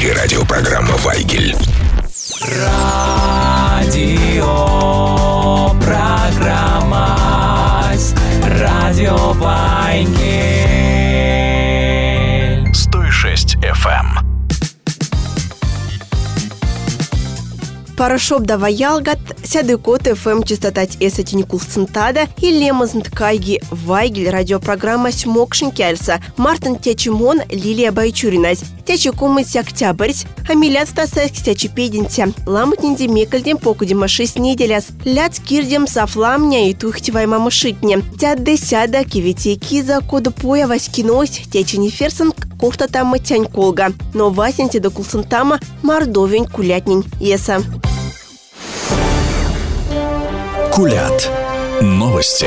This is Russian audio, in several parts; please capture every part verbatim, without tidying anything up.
эфире радиопрограмма «Вайгель». Радио программа Радио Вайгель. сто шесть эф эм. Парашоп давай ялгат, сядыкот эф эм частотать эсатин кулцентада и лемазнт кайги Вайгель радиопрограмма смокшин кельса. Мартин Тячимон, Лилия Байчуринась. Тячикумысь октябрьс, а милят стасайс тячипединся. Ламутнинди мекальдем покудем шесть неделяс. Ляц кирдем сафламня и тухтевай мамашитне. Тядde сяда кивити киза коду поя васькинось, тячини ферсен курта там тянь колга. Но васенти до кулцентама мордовень кулятнень еса. Кулят. Новости.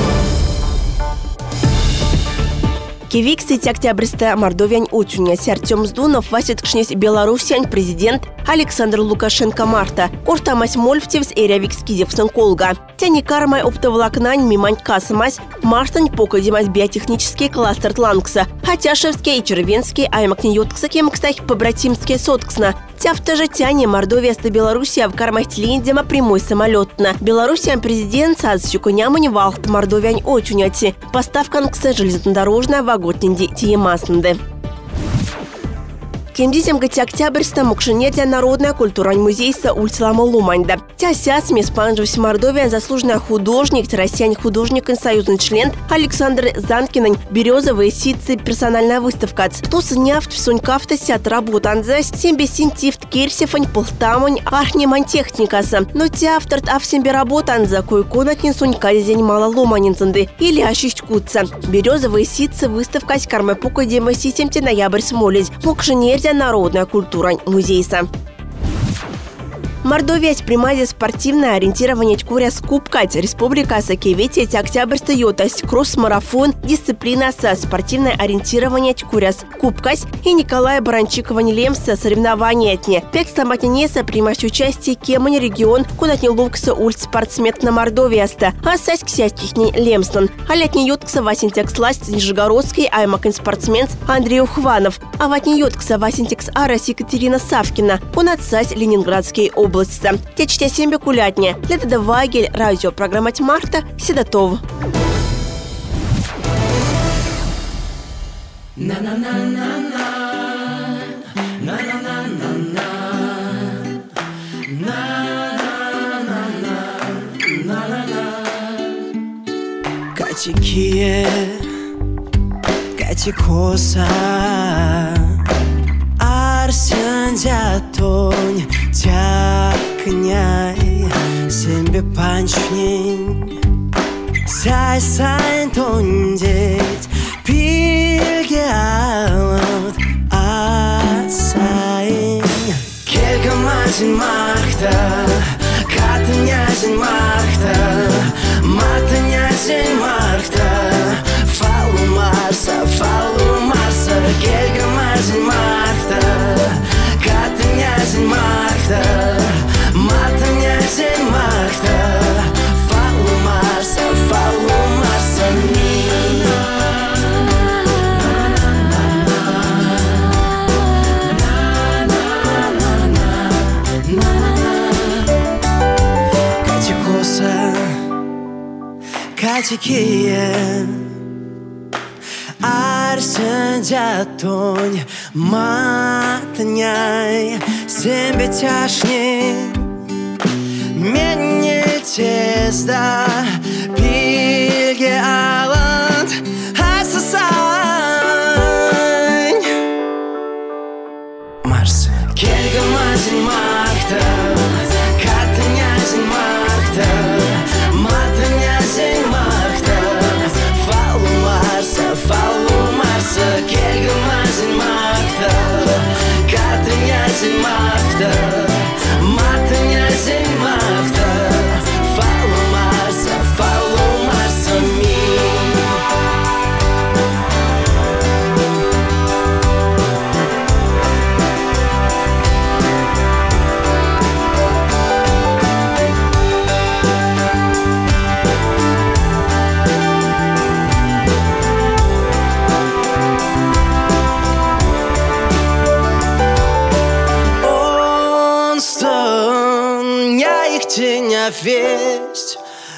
Кивиксить октябрьста Мордовиань утюнясь Артем Сдунов васиткшнись Белорусиань президент Александр Лукашенко Марта. Куртамась Мольфтевс и Рявикскизевсын колга. Тяни кармай оптоволокнань мимань касамась Мартань покадимась биотехнический кластер Тланкса. Хатяшевский и Червенский аймакни юткса кемкстах побратимские сотксна. Тяфта же тяне Мордовия ста Белоруссия в кармах тлиндема прямой самолетна. Белоруссиям президент саз сюконямани валхт Мордовиань отюняти. Поставканкса железнодорожная ваготнинди тиемаснды. Кемдизем гати октябрьста мукшинетя народная культурань музейса ульцлама Луманьда. Тя сяс меспанжевсь Мордовия заслуженный художник, россиян художник и союзный член Александр Занкинань березовые ситцы персональная выставка. Тус нявт в сунькафта сят работанза сембе синтифт керсифань полтамань архнемань техникаса. Но тя авторт авсембе работанза кой конатнин суньказень мало ломанинцанды или ащищ кутца. Березовые ситцы выставка с кармепука дема сисемте ноябрь смолить. Мукшинетя народная культура музейса. Мордовия спрямает спортивное ориентирование куря скупкать. Республика Сакеветия октябрьста йотасть кросс-марафон дисциплина со спортивное ориентирование куря скупкать и Николая Баранчикова лемса соревнования тне. Пекста матинеса примать участие кемани регион куда не лукса ульт спортсмет на Мордовияста. А сась ксяских не лемстан. А летний йоткса васинтекс ласть Нижегородский аймакин спортсмен Андрей Ухванов. А ватний йоткса васинтекс арас Екатерина Савкина. Понадсась Ленинградский область. Течтя сембе кулятня. Лето Вайгель, радио программа Марта, Седатов. Катикие, катикоса. Арсензятонь тякняй сембе панчнень сай сайн тондеть пилге алот асайн келгамазин махта катнязин махта матнязин махта фалу марса фалу марса келгамазин махта катнязин махта матнязин махта фалу марса фалу марса ми катикоса катикие Арсензятонь матняй сембе тяшни менне тезда пильге аланд асасань Марс кельгамазин махта катнязин махта матнязин махта фалу марса фалу марса кельгамазин махта катнязин махта матнязин махта фалу марса весть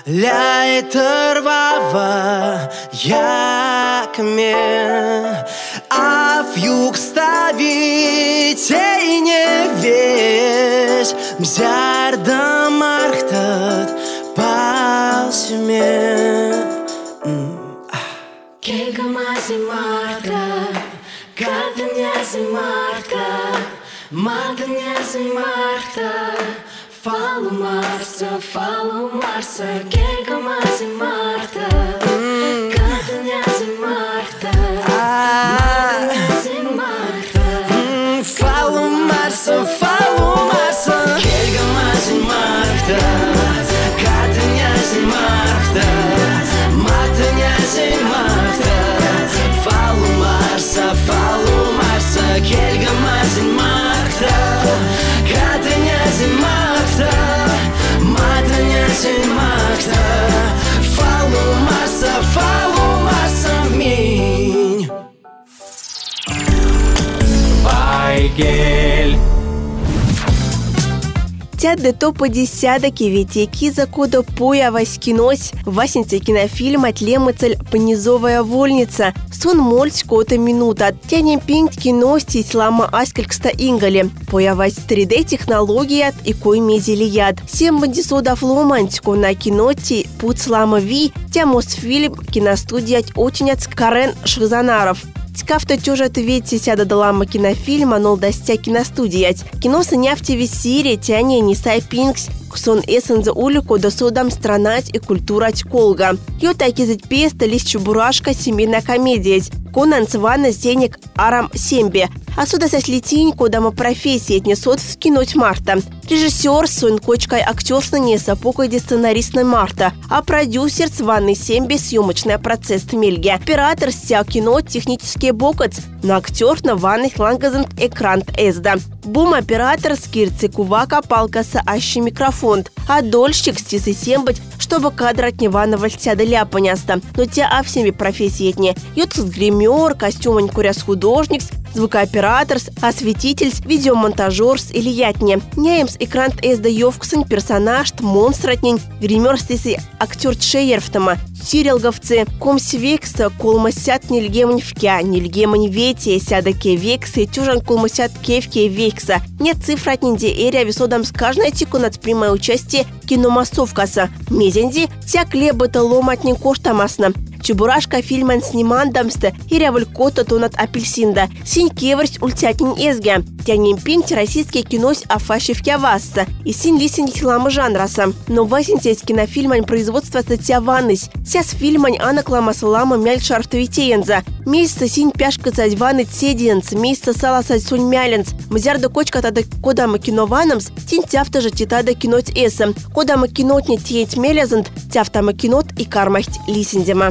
ляетървава якме, а в юг ставите и не весь мзяр да мархтат пасме. Келгамази марта, каднязи марта, маднязи марта. Фалу Марса, фалу Марса, келгамази марта, каднязи марта, маднязи марта. Фалу Марса, фалу Марса, келгамаzi marta, каднязи марта, маднязи марта. Фалу Марса, фалу Марса, келгамаzi marta, каднязи marta, маднязи marta. Фалу Марса, фалу Марса, минь. Вайгель. Тя дето по десятки ветеки за кода появась кинось, васенце кинофильм от лемыцель «Понизовая вольница». Сон мольц кота минута. Тянем пинт киности слама аскелькста ингале. Появась три дэ-технология и кой мезелият. Семь бандисодов ломантику на киноти путь слама ви. Тя мосфильм киностудиять отенец Карен Шахзанаров. Цікавто тюжа твіці сяда далама кинофильма нол дастя киностудиять. Кино сыняфте весире тяне нисай пинкс, сон эссензе улику да судам странать и культурать колга. Ё таки зать песта лишь чебурашка семейная комедия. Конан цвана зенек арам сембе. А сюда сослетинь кодама профессии отнесут в кинуть Марта. Режиссер сон кочкой актерсна неса покойде сценаристна Марта, а продюсер цванный сембе съемочный процесс Мельге. Оператор ся кино технический бокоц, но актер на ванных лангазен экран эзда. Бум оператор скирцы кувака палкаса ащи микрофон, а дольщик стисы сембать, чтобы кадр от невана вальтя да ляпаняста. Но те а всеми профессии этне. Ютс гример, костюмань куряс художник, звукооператор, осветитель, видеомонтажер или ятне. Няемс экран эзда ёвксын персонаж, монстратнень, гример стисы актер Чейерфтама. Сирилговцы, комсвекса, колмасят нельгемань вкя, нельгемань ветия, сядаке вексы, тюжан колмасят кевке векса. Нет цифратнинди эрия висодам скажная тику над прямое участие киномассовкаса. Мезенди, вся клеба-то ломатнин коштамасна. Чебурашка фильман снимандамста и рявалькота тонат апельсинда. Синь кеверсть ультятнин эзге. Тянем пинт российский кинось афашевкя васса. И синь лисин хилама жанраса. Но васинтесь кинофильмань производства статья ванныс. Сяс фильмань анаклама салама мяльшарф твитеенза. Месяца синь пяшка зать ванны цедиенц. Месяца сала сать сунь мяленц. Мзярда кочка тада кодама кинованамс. Тинь тяфта же титада кинот эсам. Кодама кинотне тиеть мелязант. Тяфтама кинот и кармахть лисиндема.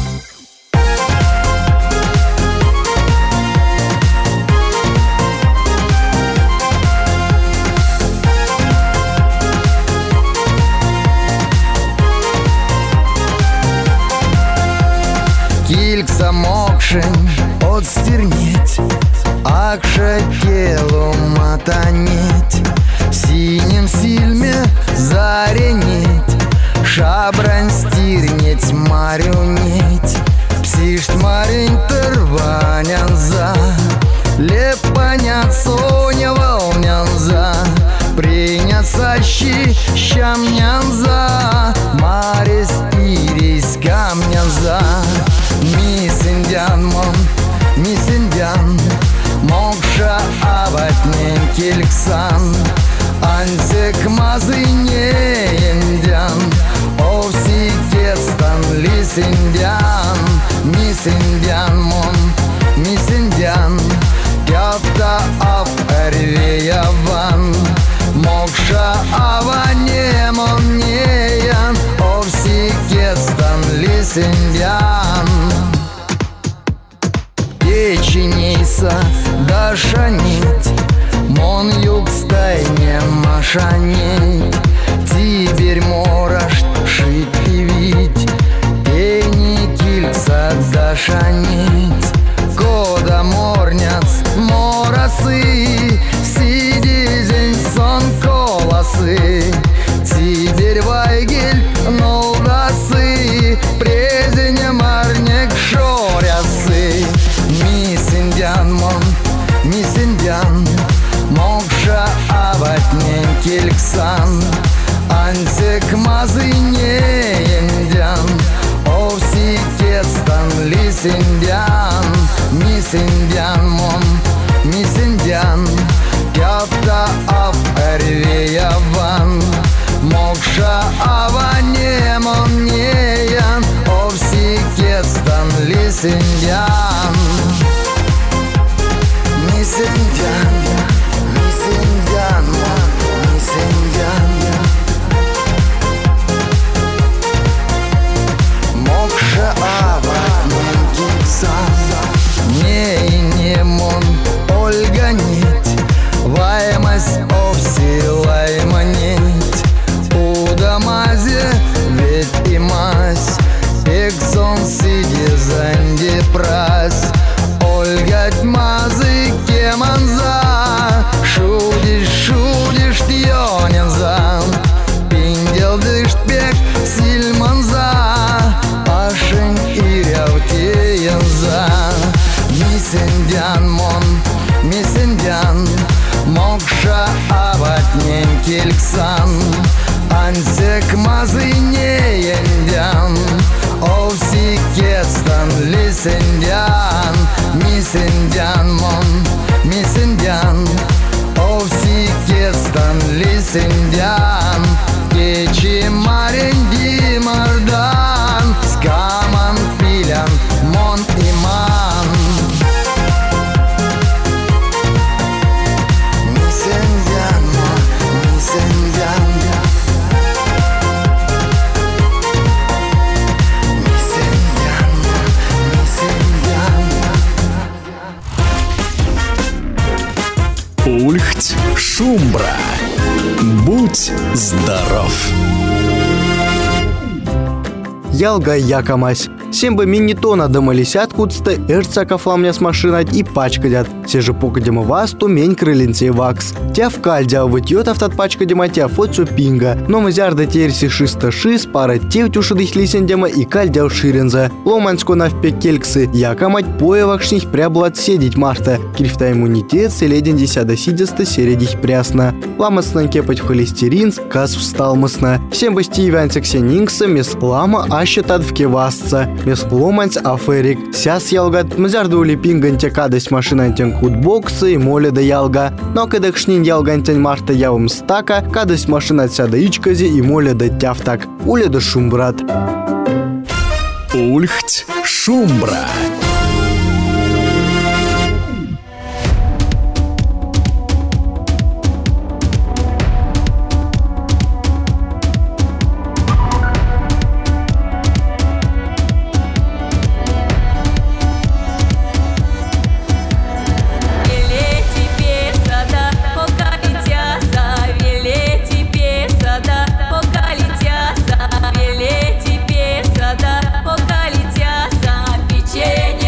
Кільця мокшень отстернеть, акша телу матанеть, синим сильме заренеть, шабрань стирнеть, марюнеть, псишт марень тырванянза, лепанят соня волнянза, приняться щи щамнянза, марис ирис камнянза. Мисс Индиан мон, мисс Индиан, мокша аватнен кильксан, ансек мазы не индиан, овси тестан лис Индиан. Мисс Индиан мон, мисс Индиан, пята ав эрвеяван, мокша аване мон неян, овси тестан лис Индиан. Печенейса дашанить, мон юг стайне машанить, тиберь мораш шить пивить, пени кильца дашанить, кода морняц морасы, сидизень сон колосы, тиберь lisindian, misindian mon, misindian, yapta af erveyavan, moksha avanemon neyan, ovsikestan lisindian, misindian, misindian mon, misindian. Не не мон ольганить, ваймас овсилайманить, удамазе ведь и мась, эксон сиди занди прас, ольгать мазы кеманза, шудиш шудиш тьоненза, пиндел дышт бег сильманза. Ашен ирявтеянза, мисендян мон, мисендян, мокша аватнен кельксан, ансек мазы неендян, овси кестан лисендян, мисендян мон, мисендян, овси кестан лисендян, кечи маренди мардан, скаман пилян мон иман. Мисендян мон, мисендян, мисендян мон, мисендян. Ульхть Шумбра. Будь здоров. Ялга якамась. Семба минитона домались откуда-то, эрцака фламня с машиной и пачкадят. Все же покадема вас, то мень крылинцей вакс. Тя в кальдя вытьет автот пачкадема тя фоцу пинга. Но мы зярда терси шиста шис, пара тевтю шидых лисендема и кальдя ширенза. Ломанско навпек кельксы, якамать поевакшних пряблат седить марта. Кирифта иммунитет селеден десяда сидеста середих прясна. Ламасна кепать холестеринс, каз встал масна. Семба стивянцек сенингса, мес лама ащетат в кевасца. Мес ломанц аферик. Сяс ялгат мзярду липингантя кадась машинантен худбоксы и моля да ялга. Но кадакшнин ялгантен марта явым стака, кадась машинат сяда ичкази и моля да тяфтак. Уля да шумбрат. Ульхть Шумбра. Печенье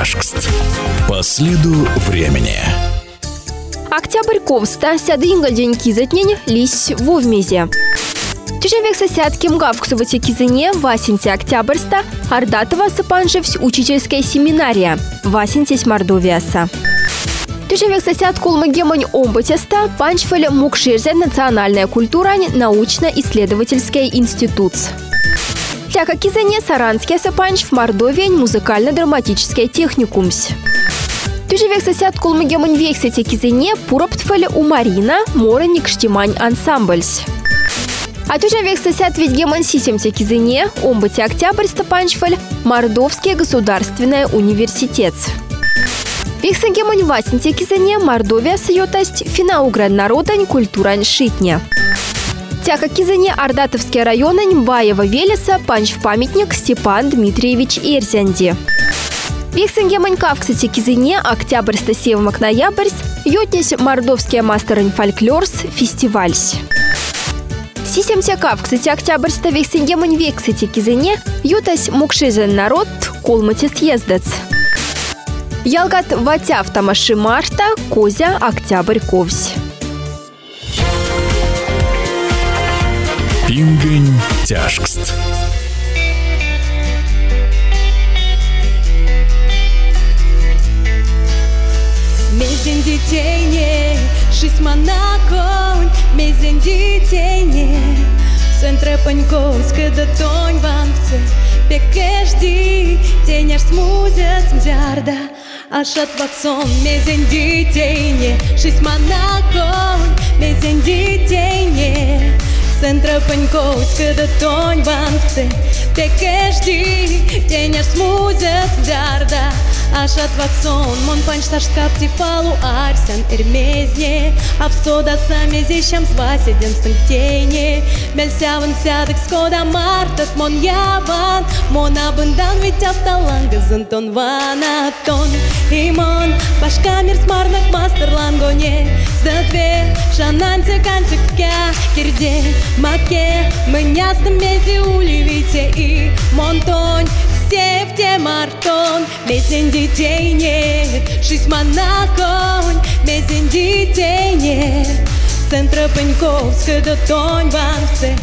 тяжкст. По следу времени. Октябрь ковста сяды ингольдень кизатнень лись вовмезе. Тюжевек сосяд кемгавксу в кизыне васенте октябрьста ардатова сапанжевсь учительская семинария васентесь Мордовияса. Тюжевек сосяд кулмагемонь омбатеста панчфель мукширзе национальная культура научно-исследовательский институт. Тяка кизыне саранский сапанч в Мордовии музыкально-драматический техникумс. Тюжевек сосяд кулмагемонь вексете кизыне пуроптфель у Марина мореник штимань ансамбльс. А тюжевек сосяд ведь гемон сисемте кизыне омбате октябрьста панчфель Мордовский государственный университет. Вексагемонь васенте кизыне Мордовия сьотость финаугран народань культурань шитня. Тяка кизыне Ардатовский районань Баева Велеса панч в памятник Степан Дмитриевич Эрзянди. Вексагемонь кавксете кизыне октябрьста севмак ноябрьс йотнесь Мордовский мастерань фольклорс фестивальс. Сисемте кавксете октябрьста вексагемонь вексете кизыне ютась мукшизен народ колмате съездец. Ялгат ватяв тамаши марта козя октябрь ковсь. Пингень тяжкст. Мезен детей не, шесть монаконь, мезен детей не. Центре паньковска да тонь ванвце, пекешди, теняш смузец мзярда. Ашат ваксон, мезен детей не, шесть монаконь, мезен детей не. Центре паньковска да тонь ванвце, пекешди, теняш смузец мзярда. Ашат ваксон, мон панчташ каптифалу арсен эрмезне, а в сода сами зищам с васидем стынктейне. Мельсяван сядок скода мартат мон яван, мон абындан ведь автоланга зантон ванатон. И мон башкамир смарнак мастерлангоне, сдатве шананце канцик вкя кирде маке, мынястым мези уливите и монтонь. Севте мартон, мезен детей нет, шесть монаконь, мезен детей нет. Центра паньковска да тонь ванце,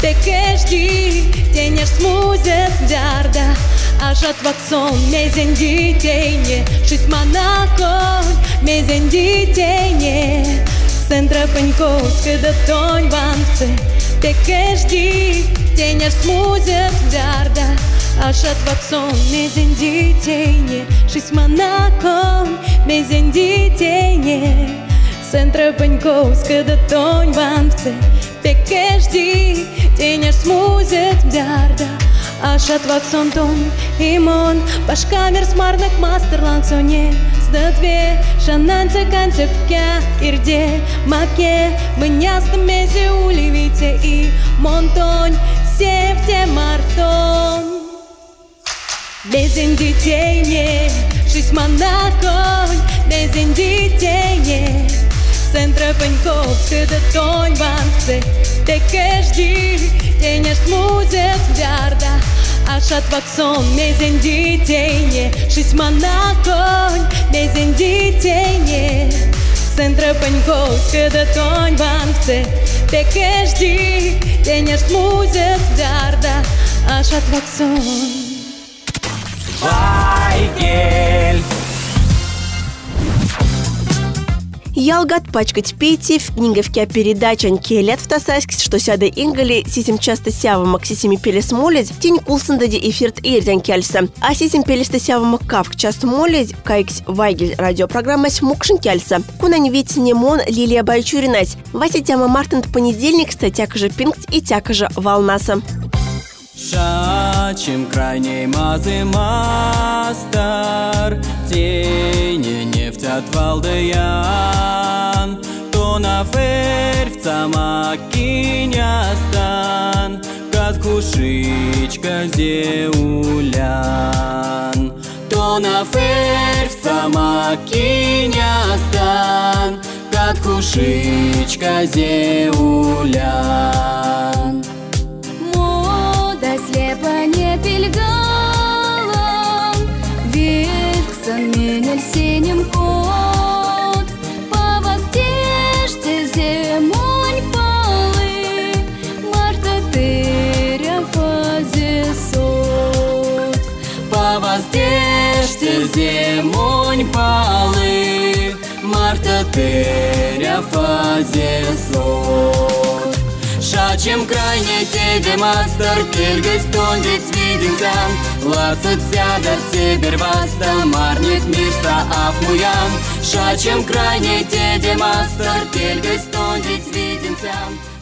пекешди, теняш смузец дярда. Ашат ваксон, мезен детей нет, шесть монаконь, мезен детей нет. Центра паньковска да тонь ванце, пекешди, теняш смузец дярда. Ашат ваксон, мезен детей не, шесть монаконь, мезен детей не. Центра паньковска да тонь ванвце, пекешди, теняш смузец дярда. Ашат ваксон тон имон, башкамир смарнак мастерлангсоне. Сдатве шананце канцек вкя ирде маке, мынястым мези уливите и монтонь, севте мартон. Мезен детей не, шесть монаконь, мезен детей не. Центра паньковска да тонь ванце, пекешди, теняш смузец дярда. Ашат ваксон, мезен детей не, шесть монаконь, мезен детей не. Центра паньковска да тонь ванце, пекешди, теняш смузец дярда. Ашат ваксон. Вайгель. Ялгат пачкать пейти в книговке передачан келет в тасайск, что сяда ингали сисим часто сявамак сисими пелес молить, тень кулсандади эфирт ирдян кельса, а сисим пелеста сявамак кавк часто молить, кайкс Вайгель радиопрограмма с мукшин кельса. Кунань ведь не мон Лилия Байчуринась. Вася тяма Мартин понедельник, статяка же пинкс и тяка же волнаса. Шачим крайней мазы мастер, тени нефть от валдаян, то на фервца макинястан, как кушичка зеулян. То на фервца макинястан, как кушичка зеулян. Слепо не пильгалом, векса менель синим кот. По воздежде зимонь полы, марта тыря фазе сот. По воздежде зимонь полы, марта тыря фазе сот. Шачем крайне теде мастер, кельгас тондец виденцам, лацат сядат сибир васта, марнит мирста афмуям. Шачем крайне теде мастер, кельгас тондец виденцам.